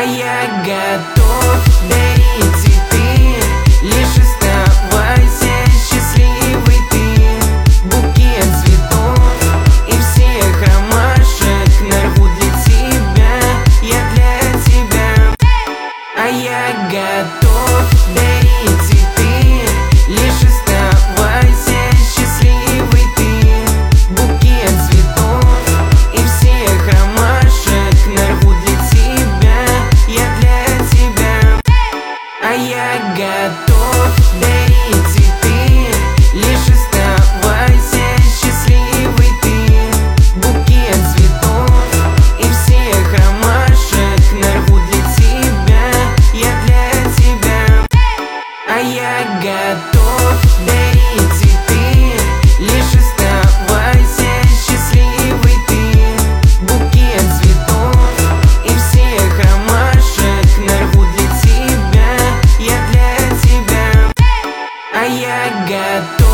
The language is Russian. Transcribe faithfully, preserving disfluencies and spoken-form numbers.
я готов дарить цветы. Лишь оставайся счастливой ты. Букет цветов и всех ромашек нарву для тебя, я для тебя. А я готов дарить цветы. Лишь оставайся счастливой ты. Букет цветов и всех ромашек нарву для тебя, я для тебя. А я готов дарить цветы. Лишь оставайся счастливой ты. Букет цветов и всех ромашек нарву для тебя, я для тебя. А я готов дарить цветы. Лишь оставайся счастливой ты. Букет цветов и всех ромашек нарву для тебя, я для тебя. А я готов